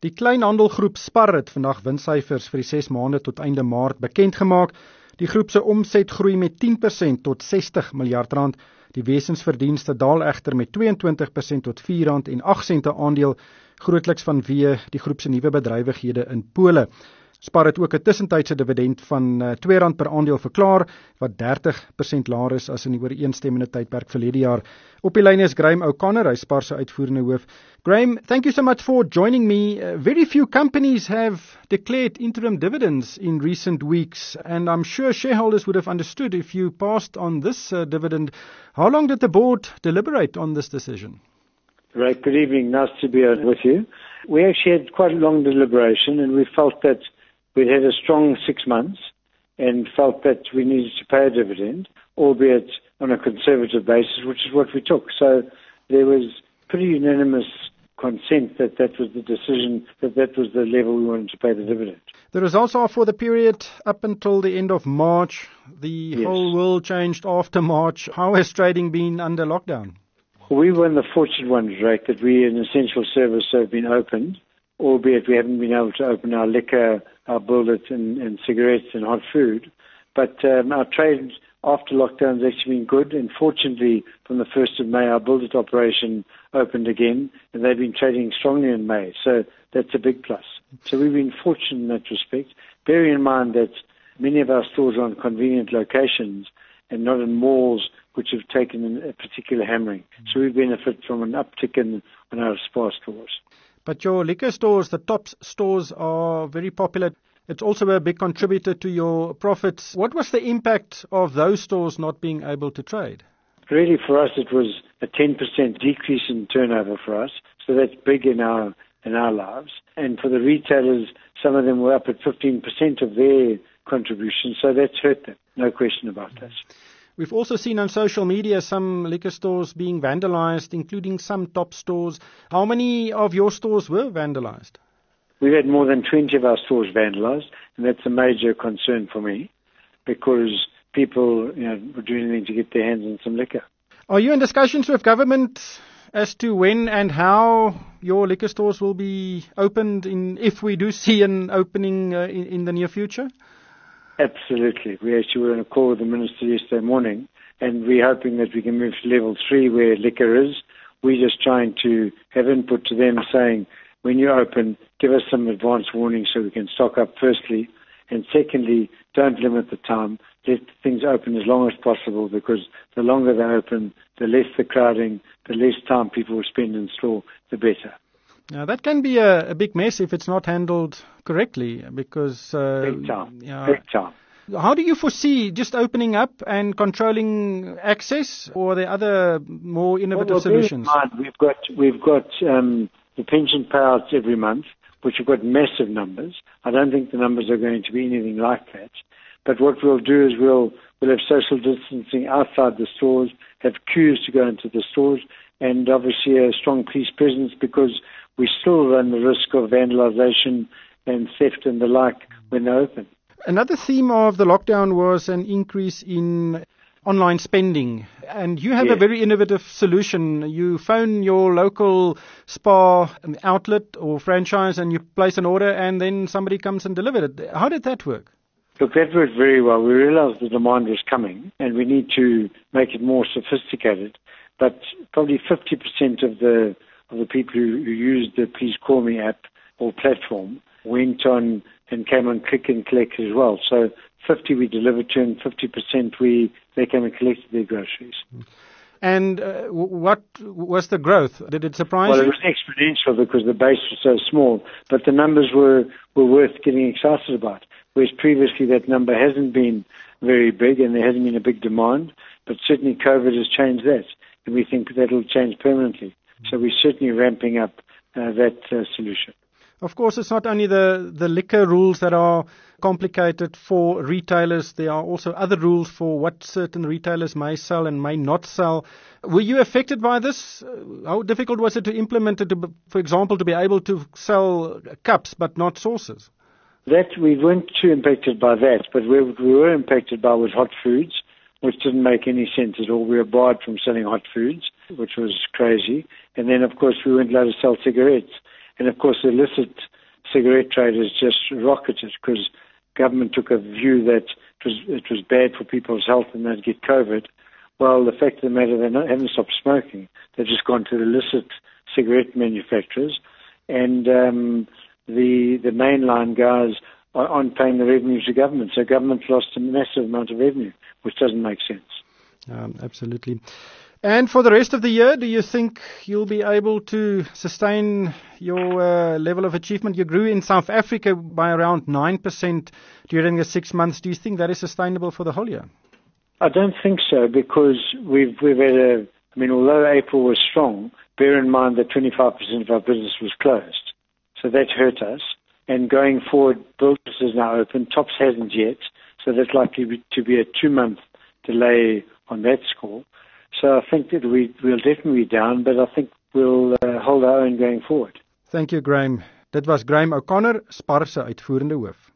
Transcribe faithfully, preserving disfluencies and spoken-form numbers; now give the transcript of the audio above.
Die kleinhandelgroep Spar het vandag winssyfers vir die ses maande tot einde Maart bekend gemaak. Die groep se omset groei met tien persent tot sestig miljard rand. Die wesensverdienste daal egter met tweeëntwintig persent tot vier rand en agt sente aandeel, grootliks vanweë die groep se nuwe bedrywighede in Pole. Spar het ook 'n tussentydse dividend van twee rand per aandeel verklaar, wat dertig persent laer is as in die ooreenstemmende tydperk verlede jaar. Op die lyn is Graham O'Connor, hy Spar se uitvoerende hoof. Graham, thank you so much for joining me. Uh, very few companies have declared interim dividends in recent weeks, and I'm sure shareholders would have understood if you passed on this uh, dividend. How long did the board deliberate on this decision? Right, good evening. Nice to be with you. We actually had quite a long deliberation, and we felt that we'd had a strong six months and felt that we needed to pay a dividend, albeit on a conservative basis, which is what we took. So there was pretty unanimous consent that that was the decision, that that was the level we wanted to pay the dividend. The results are for the period up until the end of March. The Yes. whole world changed after March. How has trading been under lockdown? We were in the fortunate ones, right, that we, an essential service, have been opened, albeit we haven't been able to open our liquor, our bullet and, and cigarettes and hot food. But um, our trade after lockdown has actually been good, and fortunately from the first of May our bullet operation opened again, and they've been trading strongly in May, so that's a big plus. So we've been fortunate in that respect, bearing in mind that many of our stores are on convenient locations and not in malls which have taken a particular hammering. So we benefit from an uptick in, in our Spar stores. But your liquor stores, the Tops stores, are very popular. It's also a big contributor to your profits. What was the impact of those stores not being able to trade? Really, for us, it was a ten percent decrease in turnover for us. So that's big in our in our lives. And for the retailers, some of them were up at fifteen percent of their contribution. So that's hurt them. No question about that. We've also seen on social media some liquor stores being vandalized, including some Top stores. How many of your stores were vandalized? We've had more than twenty of our stores vandalized, and that's a major concern for me because people, you know, were doing anything to get their hands on some liquor. Are you in discussions with government as to when and how your liquor stores will be opened, in, if we do see an opening uh, in, in the near future? Absolutely. We actually were on a call with the Minister yesterday morning, and we're hoping that we can move to level three where liquor is. We're just trying to have input to them saying, when you open, give us some advance warning so we can stock up firstly, and secondly, don't limit the time. Let things open as long as possible, because the longer they open, the less the crowding, the less time people will spend in store, the better. Now, that can be a, a big mess if it's not handled correctly, because... Uh, Big time. Yeah. Big time. How do you foresee just opening up and controlling access, or are there other more innovative well, well, solutions? Bear in mind, we've got, we've got um, the pension payouts every month, which have got massive numbers. I don't think the numbers are going to be anything like that. But what we'll do is we'll, we'll have social distancing outside the stores, have queues to go into the stores, and obviously a strong police presence, because we still run the risk of vandalization and theft and the like when they open. Another theme of the lockdown was an increase in online spending. And you have Yes. a very innovative solution. You phone your local Spar outlet or franchise and you place an order, and then somebody comes and delivers it. How did that work? Look, that worked very well. We realized the demand was coming, and we need to make it more sophisticated. But probably fifty percent of the of the people who, who used the Please Call Me app or platform went on and came on Click and Collect as well. So fifty we delivered to, and fifty percent we they came and collected their groceries. And uh, what was the growth? Did it surprise well, you? Well, it was exponential because the base was so small, but the numbers were, were worth getting excited about. Whereas previously that number hasn't been very big and there hasn't been a big demand, but certainly COVID has changed that, and we think that will change permanently. So we're certainly ramping up uh, that uh, solution. Of course, it's not only the, the liquor rules that are complicated for retailers. There are also other rules for what certain retailers may sell and may not sell. Were you affected by this? How difficult was it to implement it, to, for example, to be able to sell cups but not sauces? That we weren't too impacted by that, but we, we were impacted by was hot foods, which didn't make any sense at all. We were barred from selling hot foods, which was crazy. And then, of course, we weren't allowed to sell cigarettes. And of course, the illicit cigarette trade has just rocketed because government took a view that it was, it was bad for people's health and they'd get COVID. Well, the fact of the matter, they not, haven't stopped smoking. They've just gone to the illicit cigarette manufacturers, and um, the the mainline guys aren't paying the revenue to government. So government's lost a massive amount of revenue, which doesn't make sense. Um, absolutely. And for the rest of the year, do you think you'll be able to sustain your uh, level of achievement? You grew in South Africa by around nine percent during the six months. Do you think that is sustainable for the whole year? I don't think so, because we've we've had a, I mean, although April was strong, bear in mind that twenty-five percent of our business was closed. So that hurt us. And going forward, Builders is now open. Tops hasn't yet. So there's likely to be a two-month delay on that score. So I think that we, we'll definitely be down, but I think we'll uh, hold our own going forward. Thank you, Graham. Dit was Graham O'Connor, Spar se uitvoerende hoof.